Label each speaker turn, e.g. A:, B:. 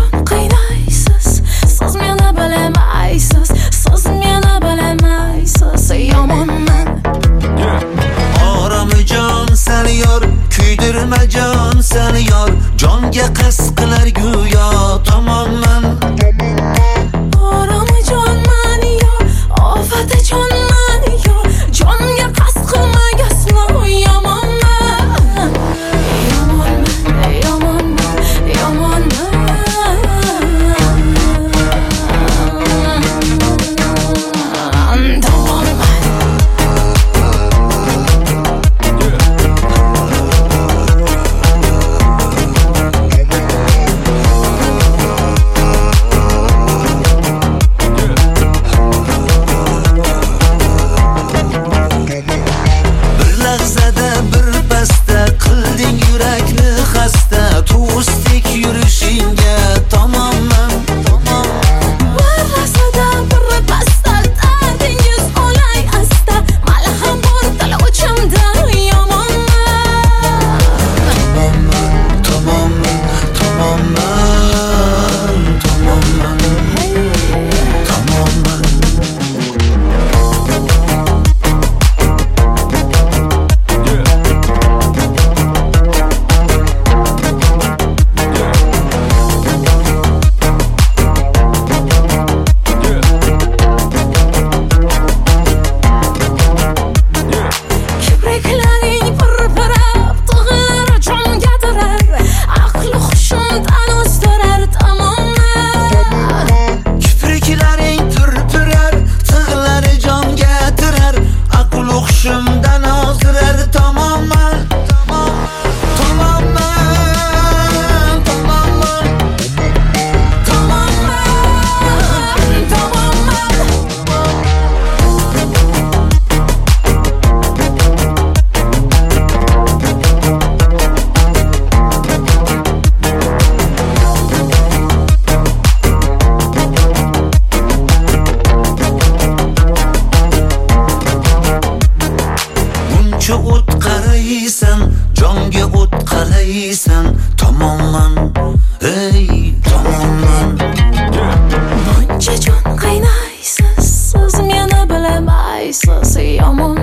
A: jon qiynaysiz, siz meni bilmaysiz, siz meni bilmaysiz. Yomonman.
B: Oramajon seni yor, kuydirmajon seni yor, jonga qasd qilar go'yo tomonman.
A: Oramajonman yo, ofatajonman yo, jonga qasd qilmagasmi yomonman. Yomonman, yomonman, yomonman. O't qaraysan, jonga o't qalaysan, tomonman, ey tomonman. Buncha jon qiynaysiz, siz meni bilmaysiz, yomon.